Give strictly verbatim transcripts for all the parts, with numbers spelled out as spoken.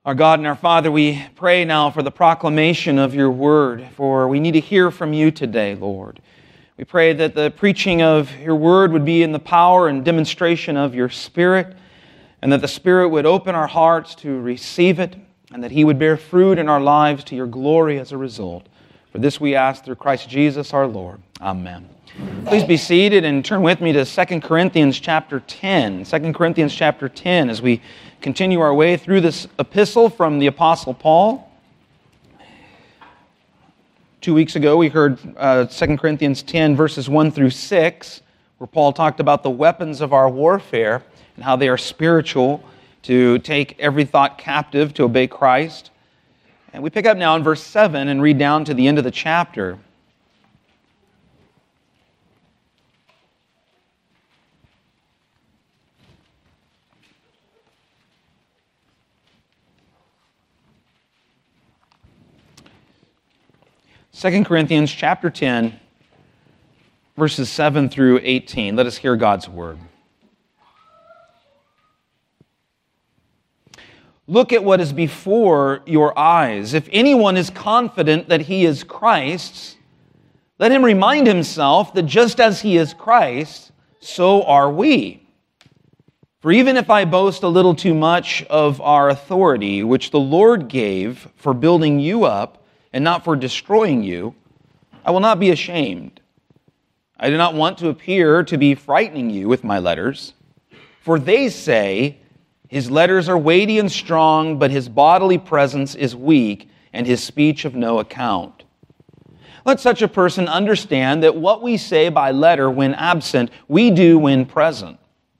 Our God and our Father, we pray now for the proclamation of your word, for we need to hear from you today, Lord. We pray that the preaching of your word would be in the power and demonstration of your Spirit, and that the Spirit would open our hearts to receive it, and that he would bear fruit in our lives to your glory as a result. For this we ask through Christ Jesus our Lord. Amen. Please be seated and turn with me to Second Corinthians chapter ten. Second Corinthians chapter ten as we continue our way through this epistle from the Apostle Paul. Two weeks ago we heard uh, Second Corinthians ten verses one through six, where Paul talked about the weapons of our warfare and how they are spiritual, to take every thought captive to obey Christ. And we pick up now in verse seven and read down to the end of the chapter. Second Corinthians chapter ten, verses seven through eighteen. Let us hear God's word. Look at what is before your eyes. If anyone is confident that he is Christ's, let him remind himself that just as he is Christ, so are we. For even if I boast a little too much of our authority, which the Lord gave for building you up, and not for destroying you, I will not be ashamed. I do not want to appear to be frightening you with my letters, for they say, his letters are weighty and strong, but his bodily presence is weak, and his speech of no account. Let such a person understand that what we say by letter when absent, we do when present.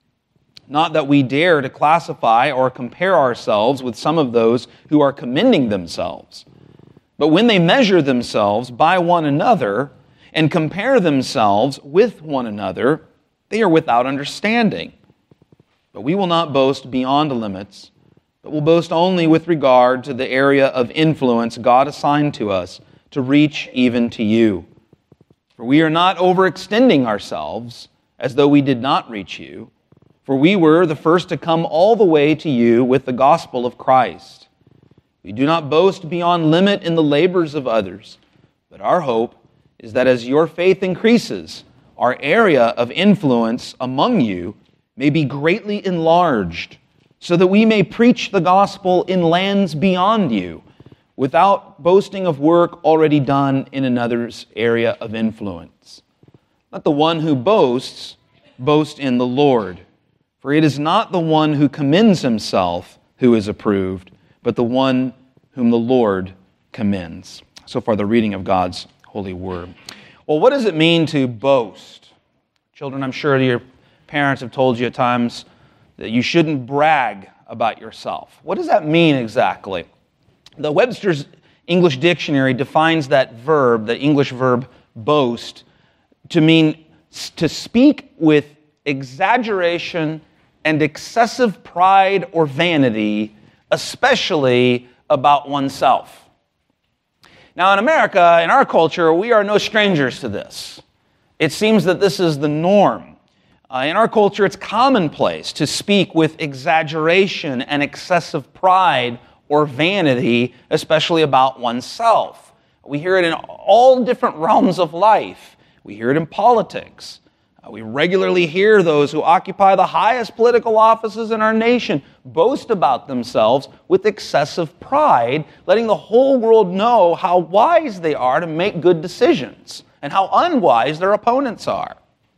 Not that we dare to classify or compare ourselves with some of those who are commending themselves. But when they measure themselves by one another and compare themselves with one another, they are without understanding. But we will not boast beyond limits, but will boast only with regard to the area of influence God assigned to us to reach even to you. For we are not overextending ourselves as though we did not reach you, for we were the first to come all the way to you with the gospel of Christ. We do not boast beyond limit in the labors of others, but our hope is that as your faith increases, our area of influence among you may be greatly enlarged, so that we may preach the gospel in lands beyond you, without boasting of work already done in another's area of influence. Let the one who boasts boast in the Lord, for it is not the one who commends himself who is approved, but the one whom the Lord commends. So far, the reading of God's holy word. Well, what does it mean to boast? Children, I'm sure your parents have told you at times that you shouldn't brag about yourself. What does that mean exactly? The Webster's English Dictionary defines that verb, the English verb boast, to mean to speak with exaggeration and excessive pride or vanity, especially about oneself. Now, in America, in our culture, we are no strangers to this. It seems that this is the norm. Uh, in our culture, it's commonplace to speak with exaggeration and excessive pride or vanity, especially about oneself. We hear it in all different realms of life. We hear it in politics. Uh, we regularly hear those who occupy the highest political offices in our nation boast about themselves with excessive pride, letting the whole world know how wise they are to make good decisions and how unwise their opponents are.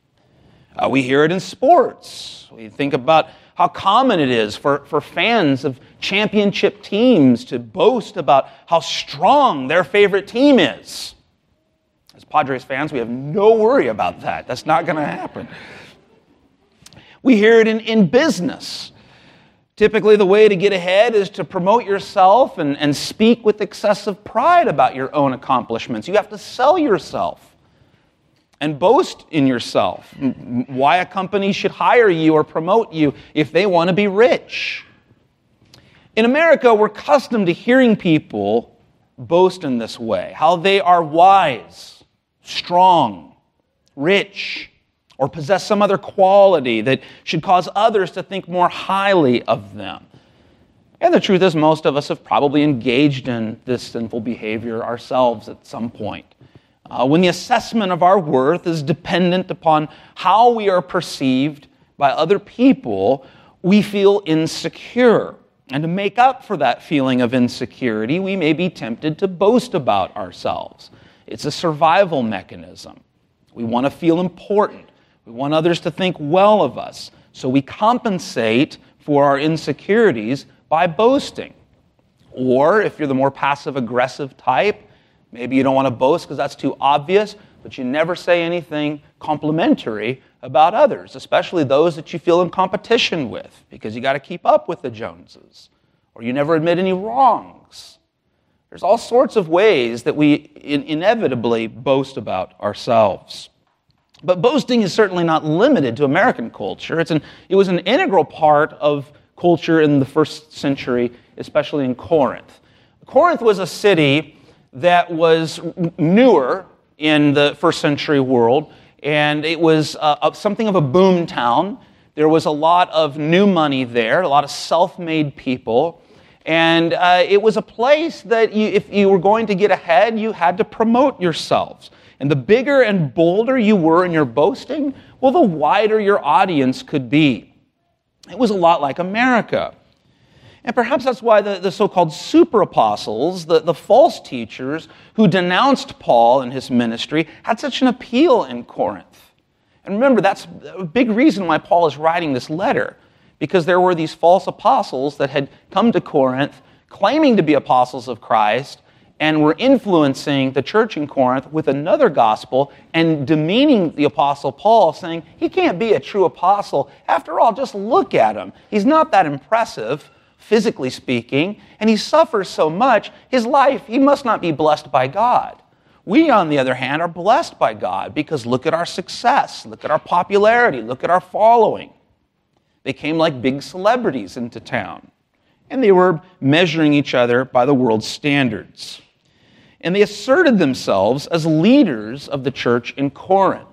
Uh, we hear it in sports. We think about how common it is for, for fans of championship teams to boast about how strong their favorite team is. As Padres fans, we have no worry about that. That's not going to happen. We hear it in, in business. Typically, the way to get ahead is to promote yourself and, and speak with excessive pride about your own accomplishments. You have to sell yourself and boast in yourself. Why a company should hire you or promote you if they want to be rich. In America, we're accustomed to hearing people boast in this way, how they are wise, strong, rich, or possess some other quality that should cause others to think more highly of them. And the truth is, most of us have probably engaged in this sinful behavior ourselves at some point. Uh, when the assessment of our worth is dependent upon how we are perceived by other people, we feel insecure. And to make up for that feeling of insecurity, we may be tempted to boast about ourselves. It's a survival mechanism. We want to feel important. We want others to think well of us. So we compensate for our insecurities by boasting. Or if you're the more passive-aggressive type, maybe you don't want to boast because that's too obvious, but you never say anything complimentary about others, especially those that you feel in competition with, because you got to keep up with the Joneses. Or you never admit any wrongs. There's all sorts of ways that we in- inevitably boast about ourselves. But boasting is certainly not limited to American culture. It's an, it was an integral part of culture in the first century, especially in Corinth. Corinth was a city that was newer in the first century world, and it was uh, something of a boom town. There was a lot of new money there, a lot of self-made people, and uh, it was a place that you, if you were going to get ahead, you had to promote yourselves. And the bigger and bolder you were in your boasting, well, the wider your audience could be. It was a lot like America. And perhaps that's why the, the so-called super apostles, the, the false teachers who denounced Paul and his ministry, had such an appeal in Corinth. And remember, that's a big reason why Paul is writing this letter, because there were these false apostles that had come to Corinth claiming to be apostles of Christ and were influencing the church in Corinth with another gospel and demeaning the apostle Paul, saying, he can't be a true apostle. After all, just look at him. He's not that impressive, physically speaking, and he suffers so much, his life, he must not be blessed by God. We, on the other hand, are blessed by God because look at our success, look at our popularity, look at our following. They came like big celebrities into town, and they were measuring each other by the world's standards. And they asserted themselves as leaders of the church in Corinth.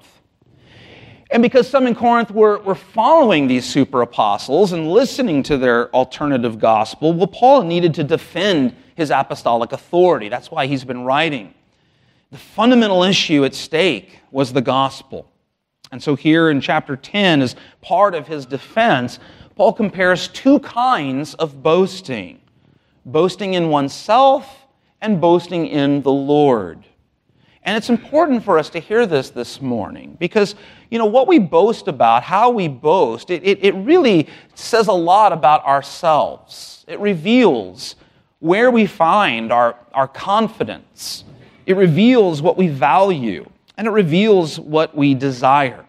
And because some in Corinth were, were following these super apostles and listening to their alternative gospel, well, Paul needed to defend his apostolic authority. That's why he's been writing. The fundamental issue at stake was the gospel. And so here in chapter ten, as part of his defense, Paul compares two kinds of boasting. Boasting in oneself and boasting in the Lord. And it's important for us to hear this this morning because, you know, what we boast about, how we boast, it, it, it really says a lot about ourselves. It reveals where we find our, our confidence. It reveals what we value, and it reveals what we desire.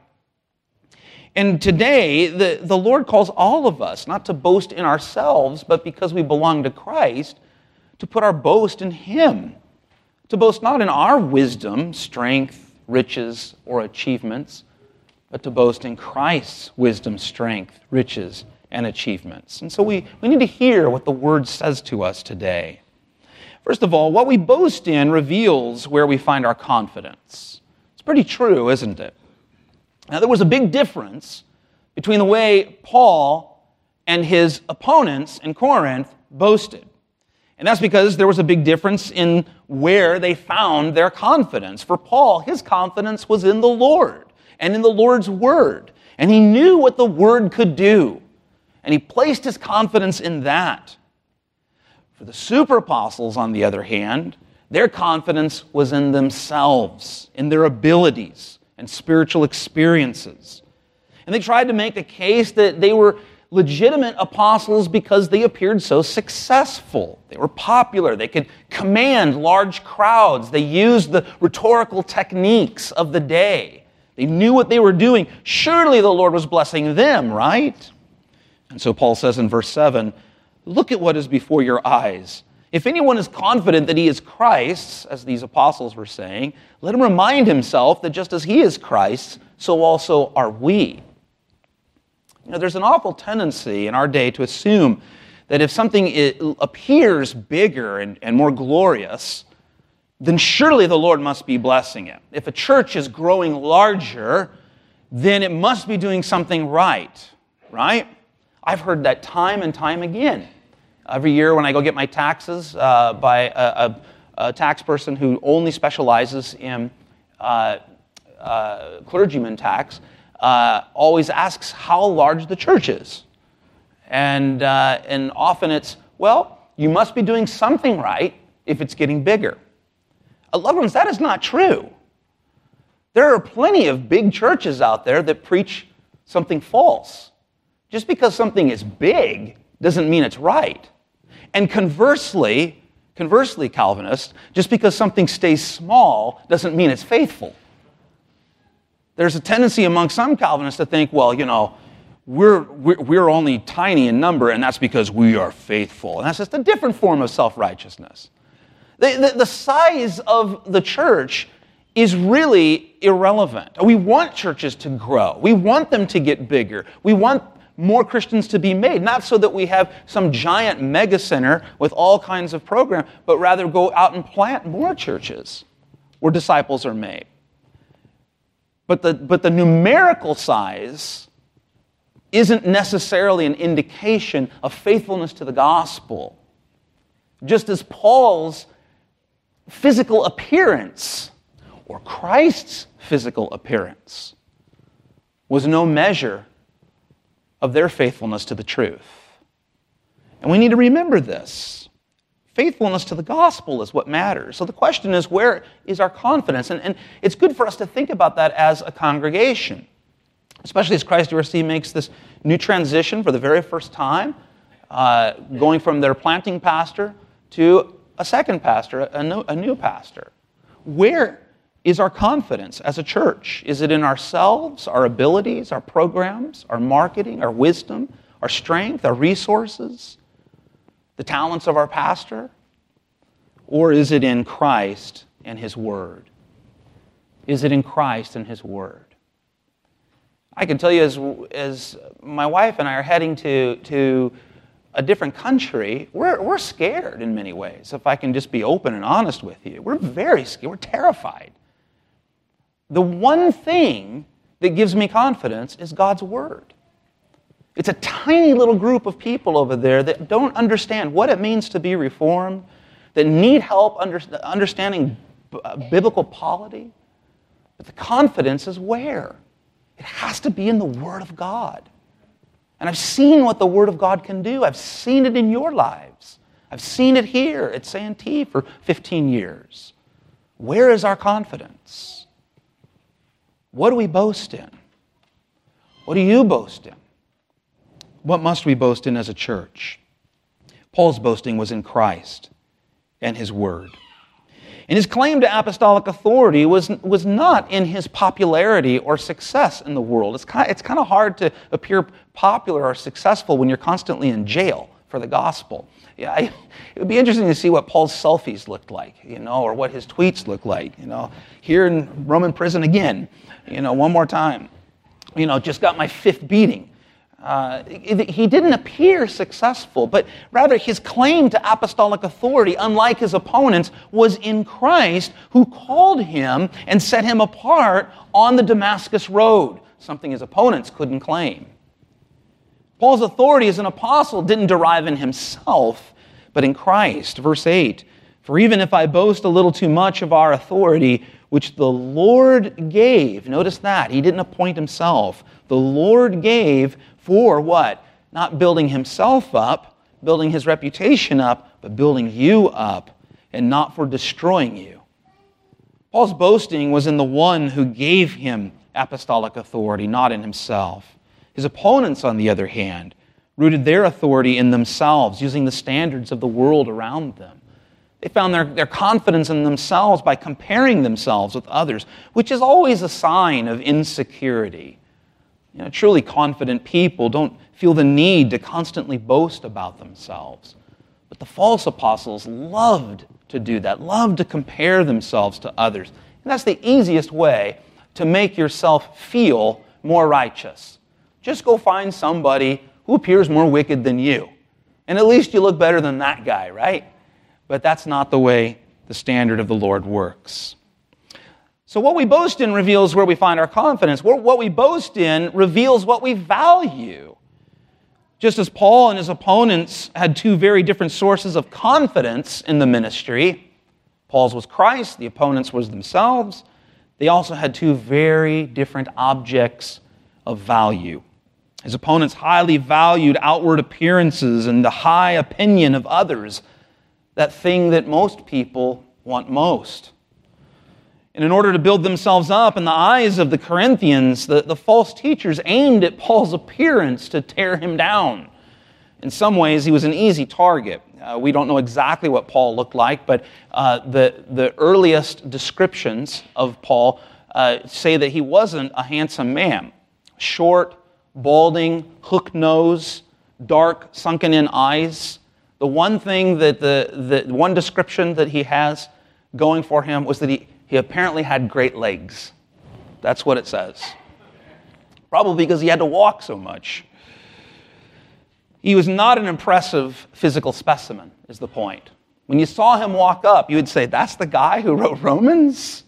And today, the, the Lord calls all of us not to boast in ourselves, but because we belong to Christ, to put our boast in Him. To boast not in our wisdom, strength, riches, or achievements, but to boast in Christ's wisdom, strength, riches, and achievements. And so we, we need to hear what the Word says to us today. First of all, what we boast in reveals where we find our confidence. It's pretty true, isn't it? Now, there was a big difference between the way Paul and his opponents in Corinth boasted. And that's because there was a big difference in where they found their confidence. For Paul, his confidence was in the Lord and in the Lord's Word. And he knew what the Word could do. And he placed his confidence in that. For the super apostles, on the other hand, their confidence was in themselves, in their abilities and spiritual experiences. And they tried to make a case that they were legitimate apostles because they appeared so successful. They were popular. They could command large crowds. They used the rhetorical techniques of the day. They knew what they were doing. Surely the Lord was blessing them, right? And so Paul says in verse seven, look at what is before your eyes. If anyone is confident that he is Christ's, as these apostles were saying, let him remind himself that just as he is Christ's, so also are we. You know, there's an awful tendency in our day to assume that if something appears bigger and, and more glorious, then surely the Lord must be blessing it. If a church is growing larger, then it must be doing something right, right? I've heard that time and time again. Every year when I go get my taxes uh, by a, a, a tax person who only specializes in uh, uh, clergyman tax, uh, always asks how large the church is. And, uh, and often it's, well, you must be doing something right if it's getting bigger. Uh, loved ones, that is not true. There are plenty of big churches out there that preach something false. Just because something is big doesn't mean it's right. And conversely, conversely, Calvinists, just because something stays small doesn't mean it's faithful. There's a tendency among some Calvinists to think, well, you know, we're, we're, we're only tiny in number, and that's because we are faithful. And that's just a different form of self-righteousness. The, the, the size of the church is really irrelevant. We want churches to grow. We want them to get bigger. We want more Christians to be made, not so that we have some giant mega center with all kinds of programs, but rather go out and plant more churches where disciples are made. But the, but the numerical size isn't necessarily an indication of faithfulness to the gospel. Just as Paul's physical appearance, or Christ's physical appearance, was no measure of their faithfulness to the truth. And we need to remember this. Faithfulness to the gospel is what matters. So the question is, where is our confidence? And, and it's good for us to think about that as a congregation, especially as Christ U R C makes this new transition for the very first time, uh, going from their planting pastor to a second pastor, a new, a new pastor. Where is our confidence as a church? Is it in ourselves, our abilities, our programs, our marketing, our wisdom, our strength, our resources, the talents of our pastor? Or is it in Christ and His Word? Is it in Christ and His Word? I can tell you, as, as my wife and I are heading to, to a different country, we're, we're scared in many ways, if I can just be open and honest with you. We're very scared. We're terrified. The one thing that gives me confidence is God's Word. It's a tiny little group of people over there that don't understand what it means to be reformed, that need help under, understanding b- biblical polity. But the confidence is where? It has to be in the Word of God. And I've seen what the Word of God can do. I've seen it in your lives. I've seen it here at Santee for fifteen years. Where is our confidence? What do we boast in? What do you boast in? What must we boast in as a church? Paul's boasting was in Christ and His Word. And his claim to apostolic authority was, was not in his popularity or success in the world. It's kind, of, it's kind of hard to appear popular or successful when you're constantly in jail for the gospel. Yeah, I, it would be interesting to see what Paul's selfies looked like, you know, or what his tweets looked like, you know. Here in Roman prison again, you know, one more time. You know, just got my fifth beating. Uh, he didn't appear successful, but rather his claim to apostolic authority, unlike his opponents, was in Christ, who called him and set him apart on the Damascus road, something his opponents couldn't claim. Paul's authority as an apostle didn't derive in himself, but in Christ. Verse eight, "For even if I boast a little too much of our authority, which the Lord gave," notice that, he didn't appoint himself, the Lord gave for what? Not building himself up, building his reputation up, but building you up, and not for destroying you. Paul's boasting was in the one who gave him apostolic authority, not in himself. His opponents, on the other hand, rooted their authority in themselves, using the standards of the world around them. They found their, their confidence in themselves by comparing themselves with others, which is always a sign of insecurity. You know, truly confident people don't feel the need to constantly boast about themselves. But the false apostles loved to do that, loved to compare themselves to others. And that's the easiest way to make yourself feel more righteous. Just go find somebody who appears more wicked than you. And at least you look better than that guy, right? But that's not the way the standard of the Lord works. So what we boast in reveals where we find our confidence. What we boast in reveals what we value. Just as Paul and his opponents had two very different sources of confidence in the ministry, Paul's was Christ, the opponents was themselves, they also had two very different objects of value. His opponents highly valued outward appearances and the high opinion of others, that thing that most people want most. And in order to build themselves up in the eyes of the Corinthians, the, the false teachers aimed at Paul's appearance to tear him down. In some ways, he was an easy target. Uh, we don't know exactly what Paul looked like, but uh, the, the earliest descriptions of Paul uh, say that he wasn't a handsome man. Short, balding, hook nose, dark, sunken-in eyes. The one thing that the, the one description that he has going for him was that he He apparently had great legs. That's what it says. Probably because he had to walk so much. He was not an impressive physical specimen, is the point. When you saw him walk up, you would say, that's the guy who wrote Romans?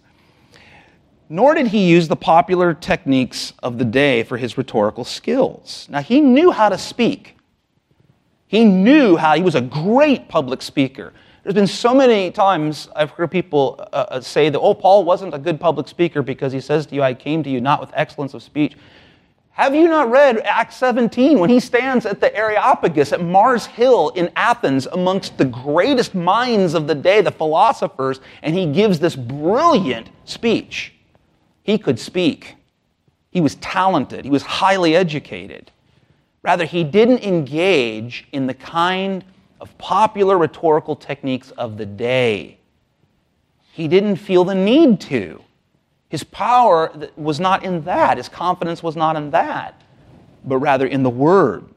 Nor did he use the popular techniques of the day for his rhetorical skills. Now, he knew how to speak. He knew how, he was a great public speaker. There's been so many times I've heard people uh, say that, oh, Paul wasn't a good public speaker because he says to you, I came to you not with excellence of speech. Have you not read Acts seventeen when he stands at the Areopagus at Mars Hill in Athens amongst the greatest minds of the day, the philosophers, and he gives this brilliant speech? He could speak. He was talented. He was highly educated. Rather, he didn't engage in the kind of popular rhetorical techniques of the day. He didn't feel the need to. His power was not in that. His confidence was not in that, but rather in the Word.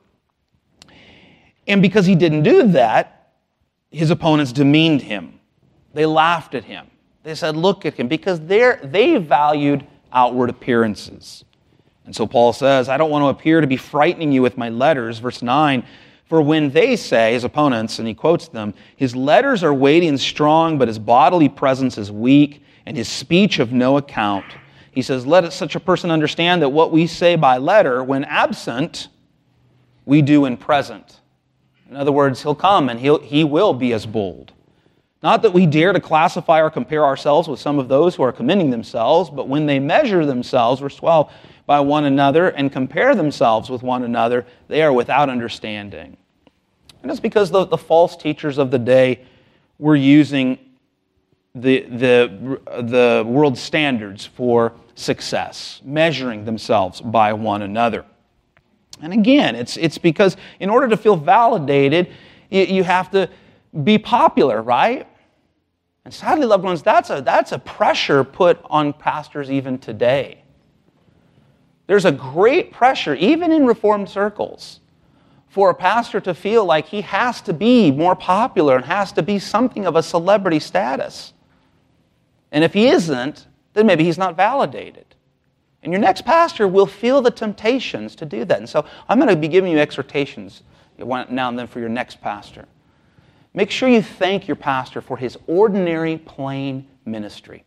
And because he didn't do that, his opponents demeaned him. They laughed at him. They said, look at him, because they're, they valued outward appearances. And so Paul says, I don't want to appear to be frightening you with my letters, verse nine, for when they say, his opponents, and he quotes them, his letters are weighty and strong, but his bodily presence is weak, and his speech of no account. He says, let such a person understand that what we say by letter, when absent, we do in present. In other words, he'll come and he'll, he will be as bold. Not that we dare to classify or compare ourselves with some of those who are commending themselves, but when they measure themselves, verse twelve, by one another and compare themselves with one another, they are without understanding. And it's because the, the false teachers of the day were using the, the, the world's standards for success, measuring themselves by one another. And again, it's, it's because in order to feel validated, you, you have to be popular, right? And sadly, loved ones, that's a, that's a pressure put on pastors even today. There's a great pressure, even in Reformed circles, for a pastor to feel like he has to be more popular and has to be something of a celebrity status. And if he isn't, then maybe he's not validated. And your next pastor will feel the temptations to do that. And so I'm going to be giving you exhortations now and then for your next pastor. Make sure you thank your pastor for his ordinary, plain ministry.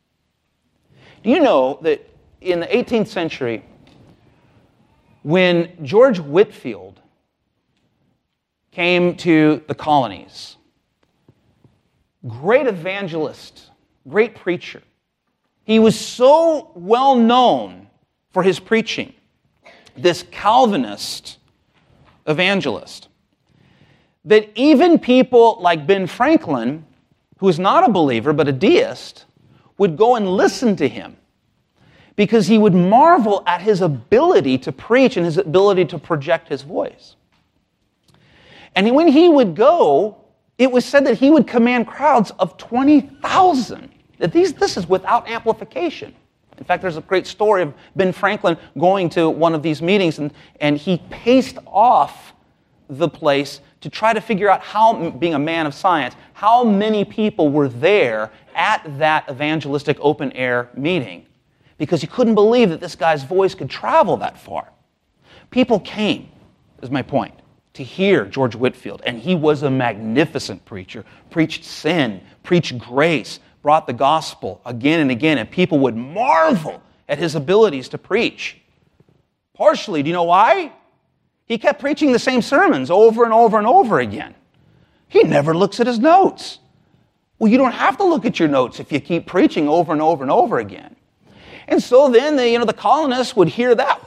Do you know that in the eighteenth century, when George Whitefield came to the colonies, great evangelist, great preacher, he was so well known for his preaching, this Calvinist evangelist, that even people like Ben Franklin, who is not a believer but a deist, would go and listen to him because he would marvel at his ability to preach and his ability to project his voice. And when he would go, it was said that he would command crowds of twenty thousand. That these, this is without amplification. In fact, there's a great story of Ben Franklin going to one of these meetings, and, and he paced off the place to try to figure out how, being a man of science, how many people were there at that evangelistic open-air meeting, because he couldn't believe that this guy's voice could travel that far. People came, is my point, to hear George Whitefield, and he was a magnificent preacher, preached sin, preached grace, brought the gospel again and again, and people would marvel at his abilities to preach. Partially, do you know why? He kept preaching the same sermons over and over and over again. He never looks at his notes. Well, you don't have to look at your notes if you keep preaching over and over and over again. And so then the, you know, the colonists would hear that.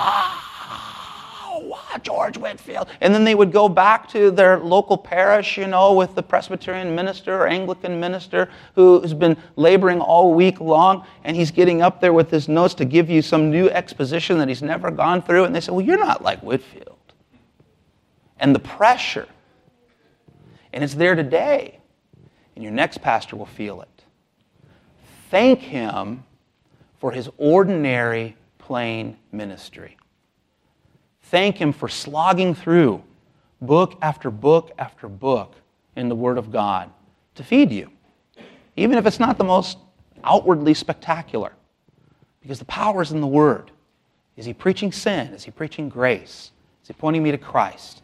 Wow, wow, George Whitefield. And then they would go back to their local parish, you know, with the Presbyterian minister or Anglican minister who's been laboring all week long, and he's getting up there with his notes to give you some new exposition that he's never gone through. And they say, well, you're not like Whitefield. And the pressure. And it's there today. And your next pastor will feel it. Thank him for his ordinary, plain ministry. Thank him for slogging through book after book after book in the Word of God to feed you, even if it's not the most outwardly spectacular, because the power is in the Word. Is he preaching sin? Is he preaching grace? Is he pointing me to Christ?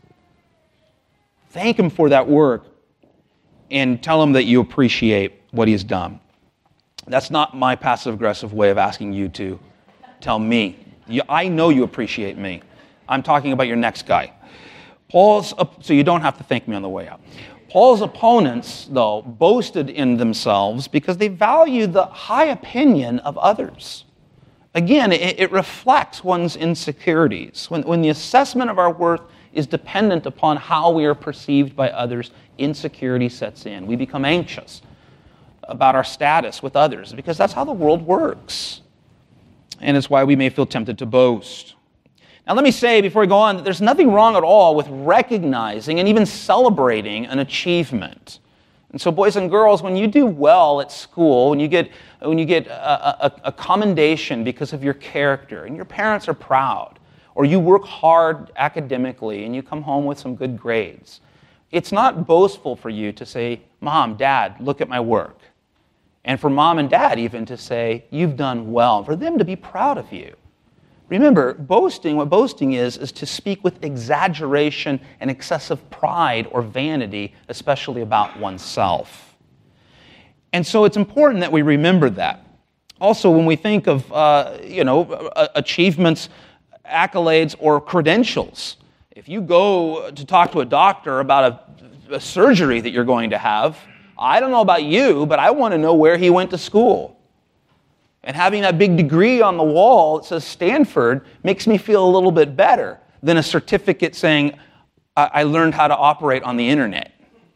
Thank him for that work and tell him that you appreciate what he's done. That's not my passive-aggressive way of asking you to tell me. You, I know you appreciate me. I'm talking about your next guy. Paul's, so you don't have to thank me on the way out. Paul's opponents, though, boasted in themselves because they valued the high opinion of others. Again, it, it reflects one's insecurities. When, when the assessment of our worth is dependent upon how we are perceived by others, insecurity sets in. We become anxious about our status with others because that's how the world works. And it's why we may feel tempted to boast. Now let me say before we go on that there's nothing wrong at all with recognizing and even celebrating an achievement. And so boys and girls, when you do well at school, when you get, when you get a, a, a commendation because of your character and your parents are proud, or you work hard academically and you come home with some good grades, it's not boastful for you to say, Mom, Dad, look at my work. And for Mom and Dad even to say, you've done well, for them to be proud of you. Remember, boasting, what boasting is, is to speak with exaggeration and excessive pride or vanity, especially about oneself. And so it's important that we remember that. Also, when we think of, uh, you know, achievements, accolades, or credentials, if you go to talk to a doctor about a, a surgery that you're going to have, I don't know about you, but I want to know where he went to school. And having that big degree on the wall that says Stanford makes me feel a little bit better than a certificate saying, I, I learned how to operate on the internet.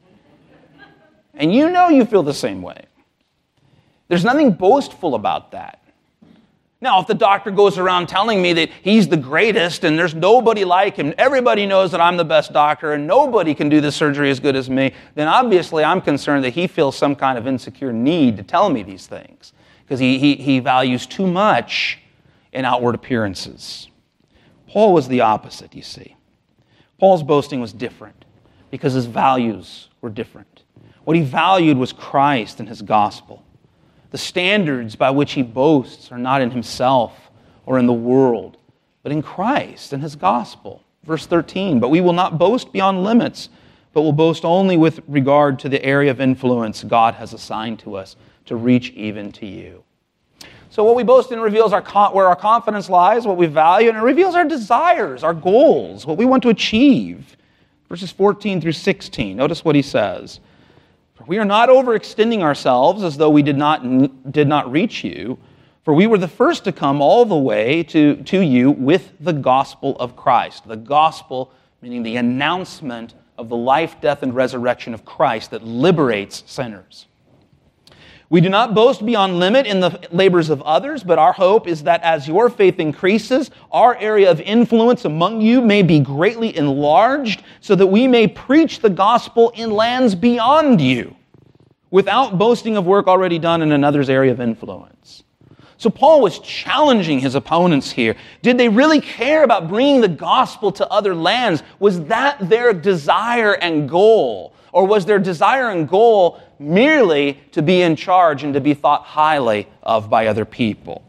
And you know you feel the same way. There's nothing boastful about that. Now, if the doctor goes around telling me that he's the greatest and there's nobody like him, everybody knows that I'm the best doctor and nobody can do this surgery as good as me, then obviously I'm concerned that he feels some kind of insecure need to tell me these things because he, he, he values too much in outward appearances. Paul was the opposite, you see. Paul's boasting was different because his values were different. What he valued was Christ and his gospel. The standards by which he boasts are not in himself or in the world, but in Christ and his gospel. Verse thirteen, but we will not boast beyond limits, but will boast only with regard to the area of influence God has assigned to us to reach even to you. So what we boast in reveals our where our confidence lies, what we value, and it reveals our desires, our goals, what we want to achieve. Verses fourteen through sixteen, notice what he says. We are not overextending ourselves as though we did not, did not reach you, for we were the first to come all the way to, to you with the gospel of Christ. The gospel, meaning the announcement of the life, death, and resurrection of Christ that liberates sinners. We do not boast beyond limit in the labors of others, but our hope is that as your faith increases, our area of influence among you may be greatly enlarged, so that we may preach the gospel in lands beyond you, without boasting of work already done in another's area of influence. So Paul was challenging his opponents here. Did they really care about bringing the gospel to other lands? Was that their desire and goal? Or was their desire and goal merely to be in charge and to be thought highly of by other people?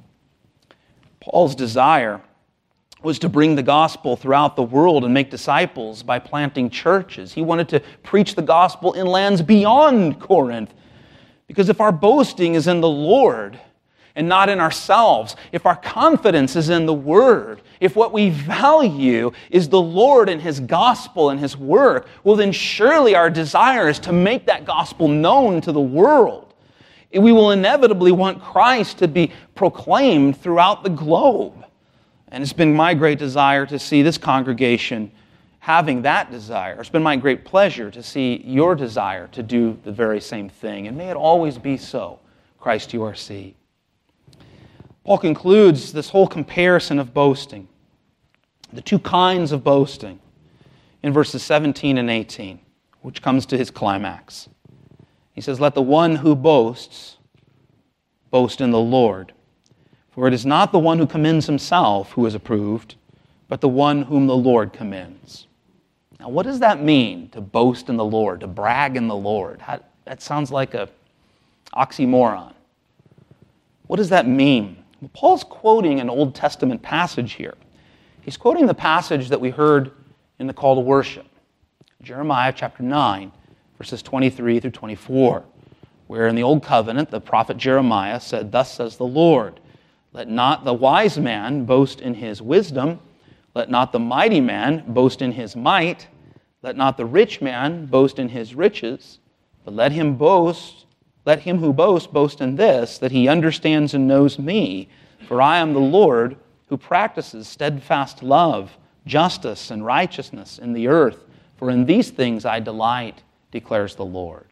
Paul's desire was to bring the gospel throughout the world and make disciples by planting churches. He wanted to preach the gospel in lands beyond Corinth. Because if our boasting is in the Lord, and not in ourselves, if our confidence is in the Word, if what we value is the Lord and His gospel and His work, well then surely our desire is to make that gospel known to the world. We will inevitably want Christ to be proclaimed throughout the globe. And it's been my great desire to see this congregation having that desire. It's been my great pleasure to see your desire to do the very same thing. And may it always be so, Christ U R C. Paul concludes this whole comparison of boasting, the two kinds of boasting, in verses seventeen and eighteen, which comes to his climax. He says, "Let the one who boasts boast in the Lord. For it is not the one who commends himself who is approved, but the one whom the Lord commends." Now, what does that mean, to boast in the Lord, to brag in the Lord? How, that sounds like an oxymoron. What does that mean? Well, Paul's quoting an Old Testament passage here. He's quoting the passage that we heard in the call to worship, Jeremiah chapter nine, verses twenty-three through twenty-four, where in the Old Covenant, the prophet Jeremiah said, "Thus says the Lord, let not the wise man boast in his wisdom, let not the mighty man boast in his might, let not the rich man boast in his riches, but let him boast, let him who boasts boast in this, that he understands and knows me, for I am the Lord who practices steadfast love, justice, and righteousness in the earth, for in these things I delight, declares the Lord."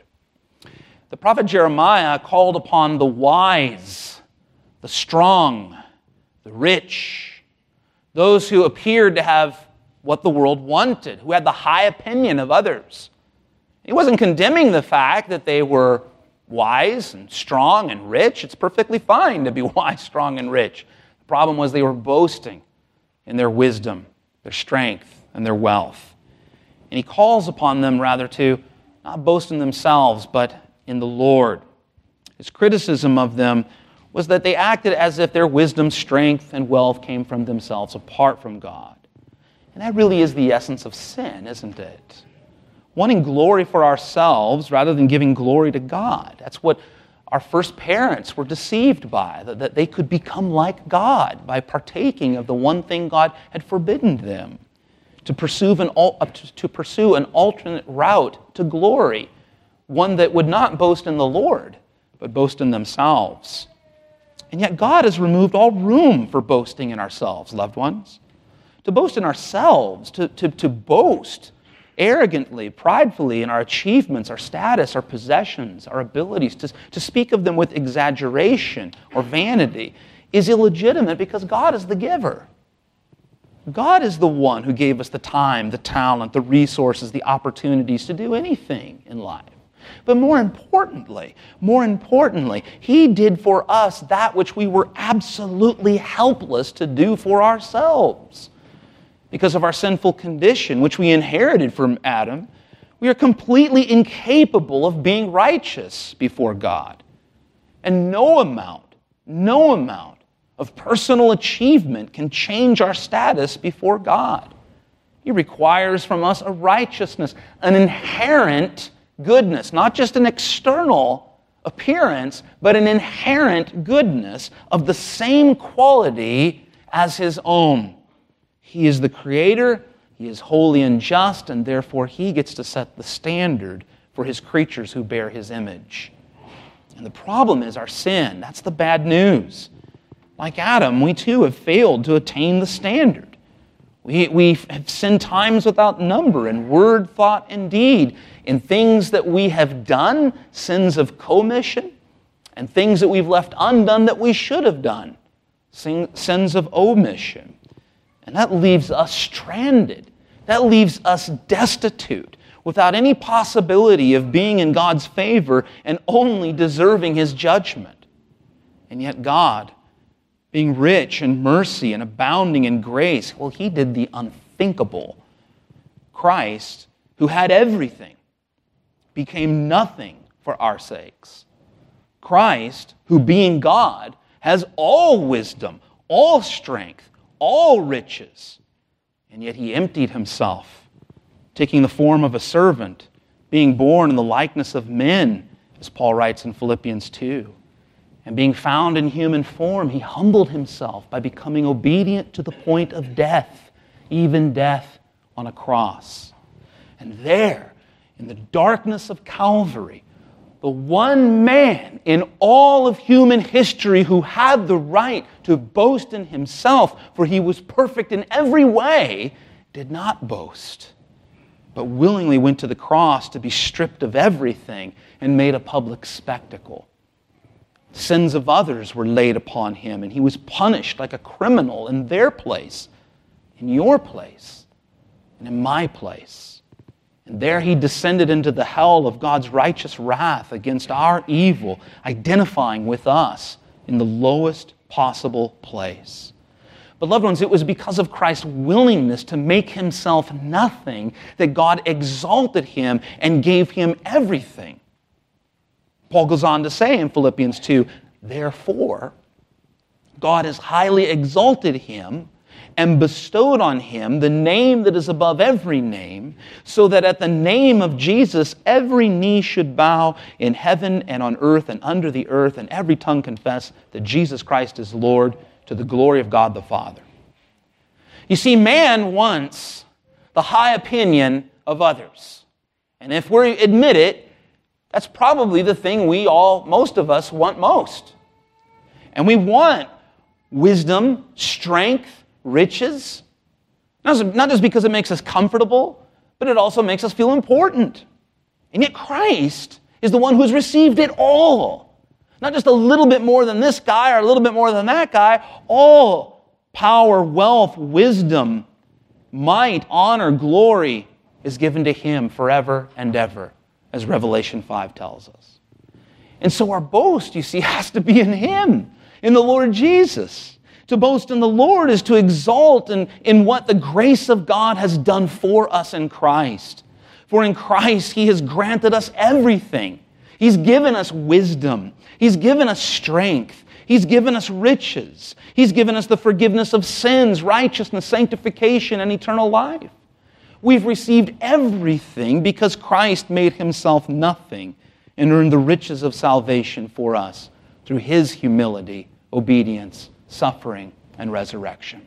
The prophet Jeremiah called upon the wise, the strong, the rich, those who appeared to have what the world wanted, who had the high opinion of others. He wasn't condemning the fact that they were wise and strong and rich. It's perfectly fine to be wise, strong, and rich. The problem was they were boasting in their wisdom, their strength, and their wealth. And he calls upon them rather to not boast in themselves, but in the Lord. His criticism of them was that they acted as if their wisdom, strength, and wealth came from themselves apart from God. And that really is the essence of sin, isn't it? Wanting glory for ourselves rather than giving glory to God. That's what our first parents were deceived by, that they could become like God by partaking of the one thing God had forbidden them, to pursue an, to pursue an alternate route to glory, one that would not boast in the Lord, but boast in themselves. And yet God has removed all room for boasting in ourselves, loved ones. To boast in ourselves, to, to, to boast arrogantly, pridefully in our achievements, our status, our possessions, our abilities, to, to speak of them with exaggeration or vanity is illegitimate because God is the giver. God is the one who gave us the time, the talent, the resources, the opportunities to do anything in life. But more importantly, more importantly, He did for us that which we were absolutely helpless to do for ourselves. Because of our sinful condition, which we inherited from Adam, we are completely incapable of being righteous before God. And no amount, no amount of personal achievement can change our status before God. He requires from us a righteousness, an inherent goodness, not just an external appearance, but an inherent goodness of the same quality as His own. He is the Creator, He is holy and just, and therefore He gets to set the standard for His creatures who bear His image. And the problem is our sin. That's the bad news. Like Adam, we too have failed to attain the standard. We, we have sinned times without number in word, thought, and deed, in things that we have done, sins of commission, and things that we've left undone that we should have done, sins of omission. And that leaves us stranded. That leaves us destitute, without any possibility of being in God's favor and only deserving His judgment. And yet God, being rich in mercy and abounding in grace, well, He did the unthinkable. Christ, who had everything, became nothing for our sakes. Christ, who being God, has all wisdom, all strength, all riches, and yet He emptied Himself, taking the form of a servant, being born in the likeness of men, as Paul writes in Philippians two. And being found in human form, he humbled himself by becoming obedient to the point of death, even death on a cross. And there, in the darkness of Calvary, the one man in all of human history who had the right to boast in himself, for he was perfect in every way, did not boast, but willingly went to the cross to be stripped of everything and made a public spectacle. Sins of others were laid upon him, and he was punished like a criminal in their place, in your place, and in my place. And there he descended into the hell of God's righteous wrath against our evil, identifying with us in the lowest possible place. But loved ones, it was because of Christ's willingness to make himself nothing that God exalted him and gave him everything. Paul goes on to say in Philippians two, therefore, God has highly exalted him and bestowed on him the name that is above every name, so that at the name of Jesus every knee should bow in heaven and on earth and under the earth, and every tongue confess that Jesus Christ is Lord, to the glory of God the Father. You see, man wants the high opinion of others. And if we admit it, that's probably the thing we all, most of us, want most. And we want wisdom, strength, riches, not just because it makes us comfortable, but it also makes us feel important. And yet Christ is the one who's received it all. Not just a little bit more than this guy or a little bit more than that guy. All power, wealth, wisdom, might, honor, glory is given to him forever and ever, as Revelation five tells us. And so our boast, you see, has to be in him, in the Lord Jesus. To boast in the Lord is to exalt in, in what the grace of God has done for us in Christ. For in Christ, he has granted us everything. He's given us wisdom. He's given us strength. He's given us riches. He's given us the forgiveness of sins, righteousness, sanctification, and eternal life. We've received everything because Christ made himself nothing and earned the riches of salvation for us through his humility, obedience, suffering, and resurrection.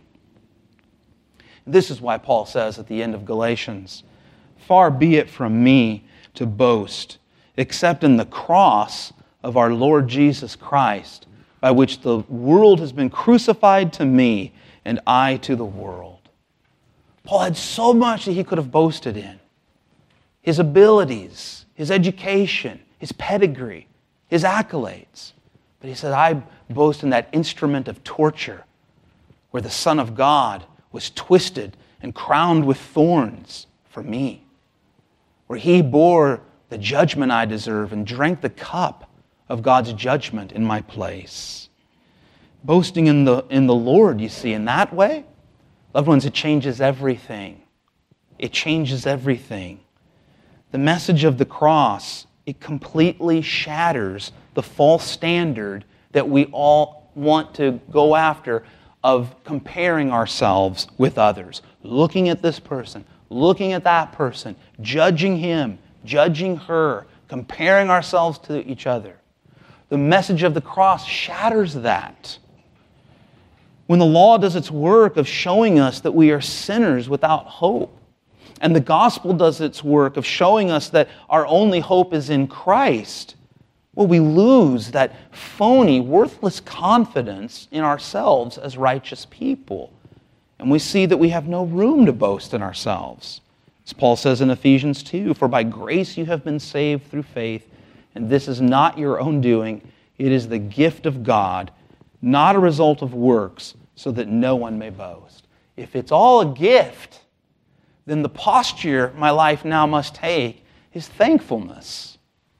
This is why Paul says at the end of Galatians, far be it from me to boast, except in the cross of our Lord Jesus Christ, by which the world has been crucified to me and I to the world. Paul had so much that he could have boasted in. His abilities, his education, his pedigree, his accolades. But he said, I boast in that instrument of torture where the Son of God was twisted and crowned with thorns for me, where he bore the judgment I deserve and drank the cup of God's judgment in my place. Boasting in the, in the Lord, you see, in that way, loved ones, it changes everything. It changes everything. The message of the cross, it completely shatters the false standard that we all want to go after of comparing ourselves with others. Looking at this person, looking at that person, judging him, judging her, comparing ourselves to each other. The message of the cross shatters that. When the law does its work of showing us that we are sinners without hope, and the gospel does its work of showing us that our only hope is in Christ, well, we lose that phony, worthless confidence in ourselves as righteous people. And we see that we have no room to boast in ourselves. As Paul says in Ephesians two, for by grace you have been saved through faith, and this is not your own doing, it is the gift of God, not a result of works, so that no one may boast. If it's all a gift, then the posture my life now must take is thankfulness,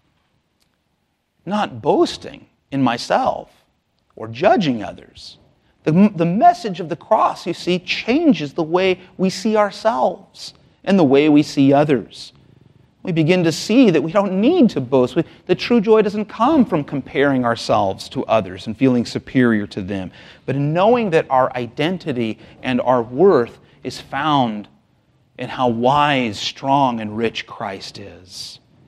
not boasting in myself or judging others. The, the message of the cross, you see, changes the way we see ourselves and the way we see others. We begin to see that we don't need to boast. We, the true joy doesn't come from comparing ourselves to others and feeling superior to them, but in knowing that our identity and our worth is found in how wise, strong, and rich Christ is. We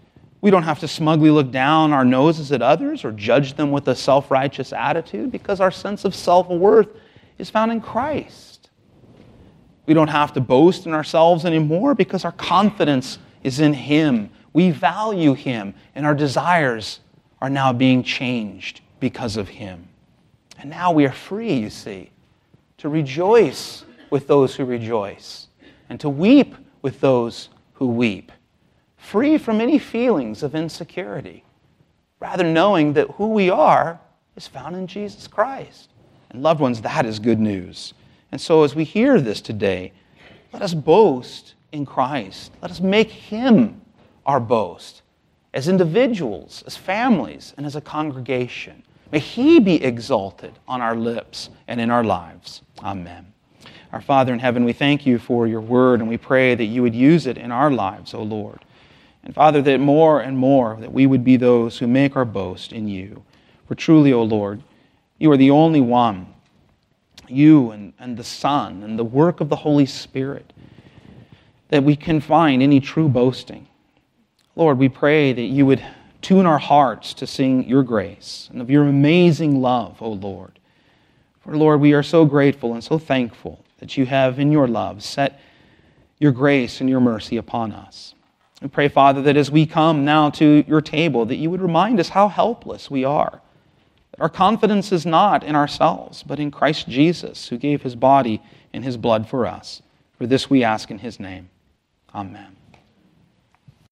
We don't have to smugly look down our noses at others or judge them with a self-righteous attitude, because our sense of self-worth is found in Christ. We don't have to boast in ourselves anymore, because our confidence is in Him. We value Him, and our desires are now being changed because of Him. And now we are free, you see, to rejoice with those who rejoice and to weep with those who weep, free from any feelings of insecurity, rather knowing that who we are is found in Jesus Christ. And loved ones, that is good news. And so as we hear this today, let us boast in Christ. Let us make Him our boast, as individuals, as families, and as a congregation. May He be exalted on our lips and in our lives. Amen. Our Father in heaven, we thank You for Your word, and we pray that You would use it in our lives, O Lord. And Father, that more and more that we would be those who make our boast in You. For truly, O Lord, You are the only one, You and, and the Son and the work of the Holy Spirit, that we can find any true boasting. Lord, we pray that You would tune our hearts to sing Your grace and of Your amazing love, O Lord. For Lord, we are so grateful and so thankful that You have in Your love set Your grace and Your mercy upon us. We pray, Father, that as we come now to Your table, that You would remind us how helpless we are. That our confidence is not in ourselves, but in Christ Jesus, who gave His body and His blood for us. For this we ask in His name. Amen.